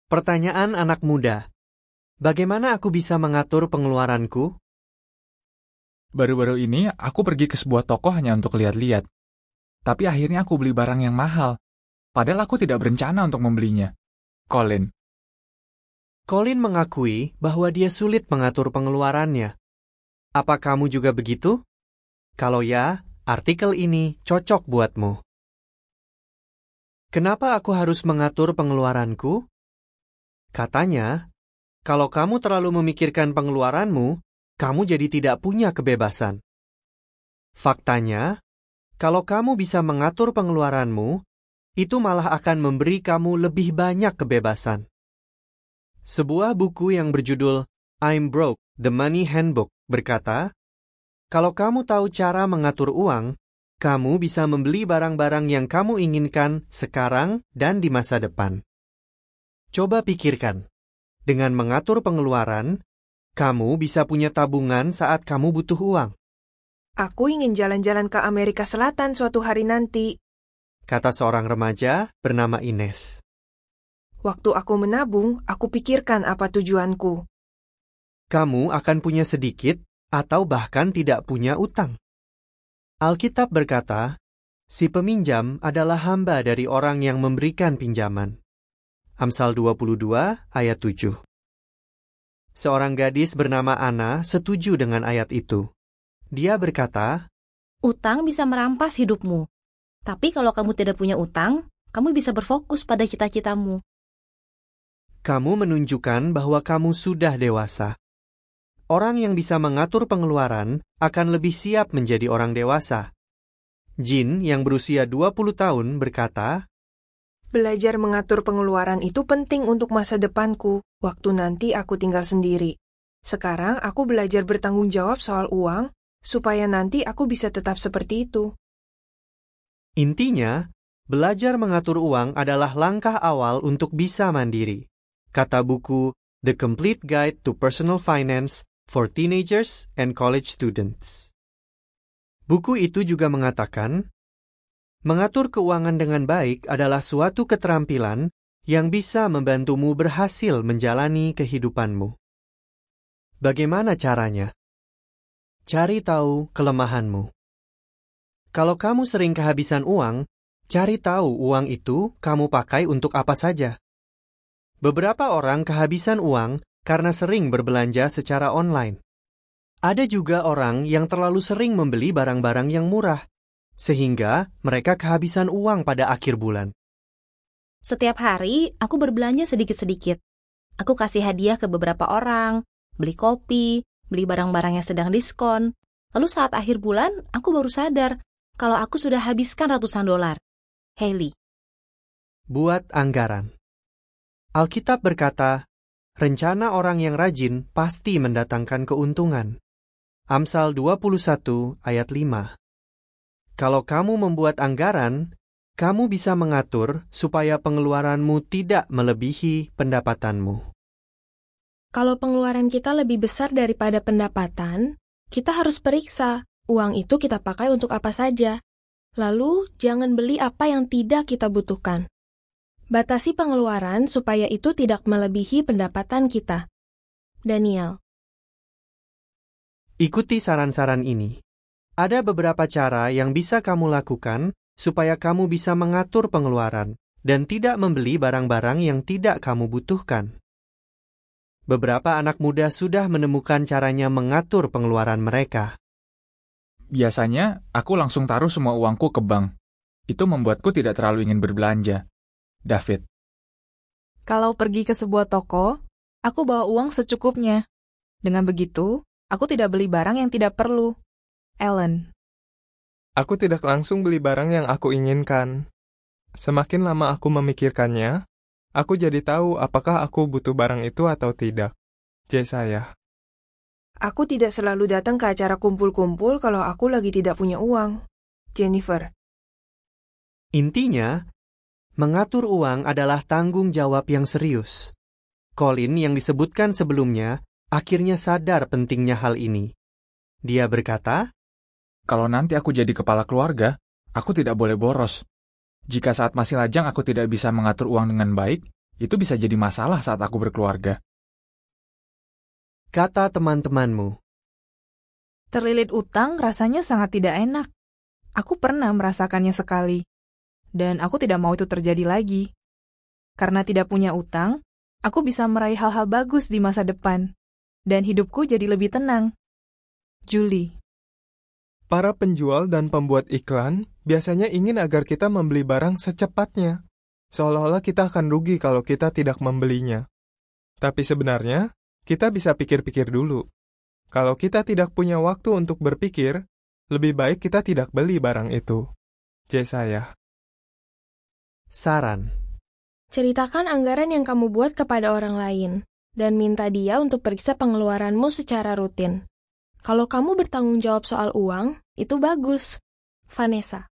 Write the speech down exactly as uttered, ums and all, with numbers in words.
Pertanyaan anak muda. Bagaimana aku bisa mengatur pengeluaranku? Baru-baru ini aku pergi ke sebuah toko hanya untuk lihat-lihat. Tapi akhirnya aku beli barang yang mahal. Padahal aku tidak berencana untuk membelinya. Colin. Colin mengakui bahwa dia sulit mengatur pengeluarannya. Apa kamu juga begitu? Kalau ya, artikel ini cocok buatmu. Kenapa aku harus mengatur pengeluaranku? Katanya, kalau kamu terlalu memikirkan pengeluaranmu, kamu jadi tidak punya kebebasan. Faktanya, kalau kamu bisa mengatur pengeluaranmu, itu malah akan memberi kamu lebih banyak kebebasan. Sebuah buku yang berjudul I'm Broke, The Money Handbook berkata, kalau kamu tahu cara mengatur uang, kamu bisa membeli barang-barang yang kamu inginkan sekarang dan di masa depan. Coba pikirkan, dengan mengatur pengeluaran, kamu bisa punya tabungan saat kamu butuh uang. Aku ingin jalan-jalan ke Amerika Selatan suatu hari nanti, kata seorang remaja bernama Ines. Waktu aku menabung, aku pikirkan apa tujuanku. Kamu akan punya sedikit atau bahkan tidak punya utang. Alkitab berkata, si peminjam adalah hamba dari orang yang memberikan pinjaman. Amsal dua puluh dua ayat tujuh. Seorang gadis bernama Ana setuju dengan ayat itu. Dia berkata, utang bisa merampas hidupmu. Tapi kalau kamu tidak punya utang, kamu bisa berfokus pada cita-citamu. Kamu menunjukkan bahwa kamu sudah dewasa. Orang yang bisa mengatur pengeluaran akan lebih siap menjadi orang dewasa. Jin yang berusia dua puluh tahun berkata, belajar mengatur pengeluaran itu penting untuk masa depanku, waktu nanti aku tinggal sendiri. Sekarang aku belajar bertanggung jawab soal uang, supaya nanti aku bisa tetap seperti itu. Intinya, belajar mengatur uang adalah langkah awal untuk bisa mandiri. Kata buku The Complete Guide to Personal Finance for Teenagers and College Students. Buku itu juga mengatakan, mengatur keuangan dengan baik adalah suatu keterampilan yang bisa membantumu berhasil menjalani kehidupanmu. Bagaimana caranya? Cari tahu kelemahanmu. Kalau kamu sering kehabisan uang, cari tahu uang itu kamu pakai untuk apa saja. Beberapa orang kehabisan uang karena sering berbelanja secara online. Ada juga orang yang terlalu sering membeli barang-barang yang murah, sehingga mereka kehabisan uang pada akhir bulan. Setiap hari, aku berbelanja sedikit-sedikit. Aku kasih hadiah ke beberapa orang, beli kopi, beli barang-barang yang sedang diskon. Lalu saat akhir bulan, aku baru sadar kalau aku sudah habiskan ratusan dolar. Hailey. Buat anggaran. Alkitab berkata, rencana orang yang rajin pasti mendatangkan keuntungan. Amsal dua puluh satu ayat lima. Kalau kamu membuat anggaran, kamu bisa mengatur supaya pengeluaranmu tidak melebihi pendapatanmu. Kalau pengeluaran kita lebih besar daripada pendapatan, kita harus periksa uang itu kita pakai untuk apa saja. Lalu, jangan beli apa yang tidak kita butuhkan. Batasi pengeluaran supaya itu tidak melebihi pendapatan kita. Daniel. Ikuti saran-saran ini. Ada beberapa cara yang bisa kamu lakukan supaya kamu bisa mengatur pengeluaran dan tidak membeli barang-barang yang tidak kamu butuhkan. Beberapa anak muda sudah menemukan caranya mengatur pengeluaran mereka. Biasanya, aku langsung taruh semua uangku ke bank. Itu membuatku tidak terlalu ingin berbelanja. David. Kalau pergi ke sebuah toko, aku bawa uang secukupnya. Dengan begitu, aku tidak beli barang yang tidak perlu. Ellen. Aku tidak langsung beli barang yang aku inginkan. Semakin lama aku memikirkannya, aku jadi tahu apakah aku butuh barang itu atau tidak. Jesaya. Aku tidak selalu datang ke acara kumpul-kumpul kalau aku lagi tidak punya uang. Jennifer. Intinya, mengatur uang adalah tanggung jawab yang serius. Colin yang disebutkan sebelumnya akhirnya sadar pentingnya hal ini. Dia berkata, kalau nanti aku jadi kepala keluarga, aku tidak boleh boros. Jika saat masih lajang aku tidak bisa mengatur uang dengan baik, Itu bisa jadi masalah saat aku berkeluarga. Kata teman-temanmu. Terlilit utang rasanya sangat tidak enak. Aku pernah merasakannya sekali. Dan aku tidak mau itu terjadi lagi. Karena tidak punya utang, aku bisa meraih hal-hal bagus di masa depan. Dan hidupku jadi lebih tenang. Julie. Para penjual dan pembuat iklan biasanya ingin agar kita membeli barang secepatnya. Seolah-olah kita akan rugi kalau kita tidak membelinya. Tapi sebenarnya, kita bisa pikir-pikir dulu. Kalau kita tidak punya waktu untuk berpikir, lebih baik kita tidak beli barang itu. Jesayah. Saran. Ceritakan anggaran yang kamu buat kepada orang lain, dan minta dia untuk periksa pengeluaranmu secara rutin. Kalau kamu bertanggung jawab soal uang, itu bagus. Vanessa.